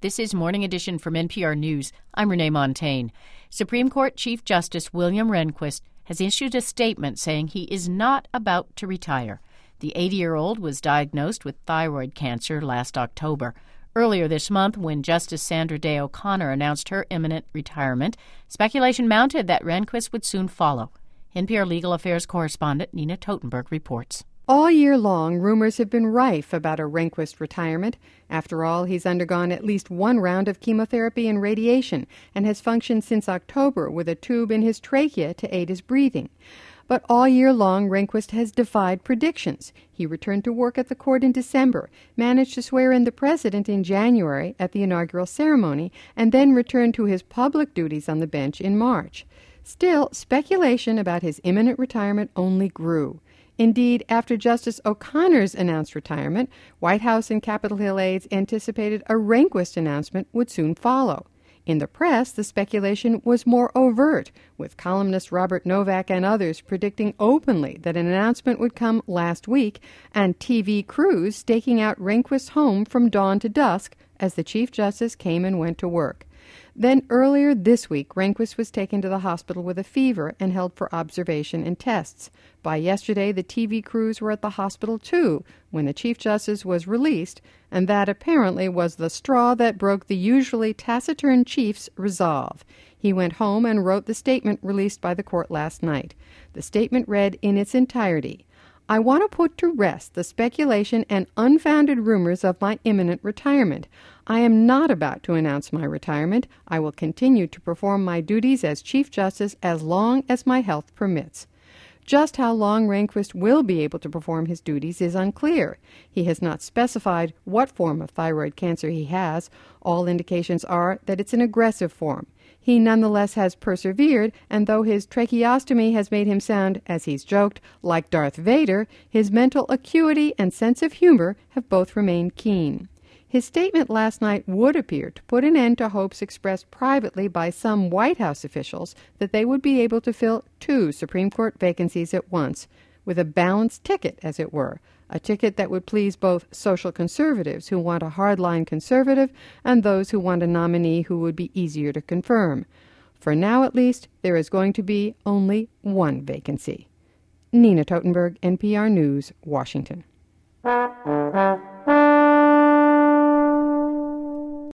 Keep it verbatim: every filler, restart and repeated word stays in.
This is Morning Edition from N P R News. I'm Renee Montagne. Supreme Court Chief Justice William Rehnquist has issued a statement saying he is not about to retire. The eighty-year-old was diagnosed with thyroid cancer last October. Earlier this month, when Justice Sandra Day O'Connor announced her imminent retirement, speculation mounted that Rehnquist would soon follow. N P R Legal Affairs correspondent Nina Totenberg reports. All year long, rumors have been rife about a Rehnquist retirement. After all, he's undergone at least one round of chemotherapy and radiation and has functioned since October with a tube in his trachea to aid his breathing. But all year long, Rehnquist has defied predictions. He returned to work at the court in December, managed to swear in the president in January at the inaugural ceremony, and then returned to his public duties on the bench in March. Still, speculation about his imminent retirement only grew. Indeed, after Justice O'Connor's announced retirement, White House and Capitol Hill aides anticipated a Rehnquist announcement would soon follow. In the press, the speculation was more overt, with columnist Robert Novak and others predicting openly that an announcement would come last week, and T V crews staking out Rehnquist's home from dawn to dusk as the Chief Justice came and went to work. Then earlier this week, Rehnquist was taken to the hospital with a fever and held for observation and tests. By yesterday, the T V crews were at the hospital too when the Chief Justice was released, and that apparently was the straw that broke the usually taciturn chief's resolve. He went home and wrote the statement released by the court last night. The statement read in its entirety, "I want to put to rest the speculation and unfounded rumors of my imminent retirement. I am not about to announce my retirement. I will continue to perform my duties as Chief Justice as long as my health permits." Just how long Rehnquist will be able to perform his duties is unclear. He has not specified what form of thyroid cancer he has. All indications are that it's an aggressive form. He nonetheless has persevered, and though his tracheostomy has made him sound, as he's joked, like Darth Vader, his mental acuity and sense of humor have both remained keen. His statement last night would appear to put an end to hopes expressed privately by some White House officials that they would be able to fill two Supreme Court vacancies at once, with a balanced ticket, as it were, a ticket that would please both social conservatives who want a hardline conservative and those who want a nominee who would be easier to confirm. For now, at least, there is going to be only one vacancy. Nina Totenberg, N P R News, Washington.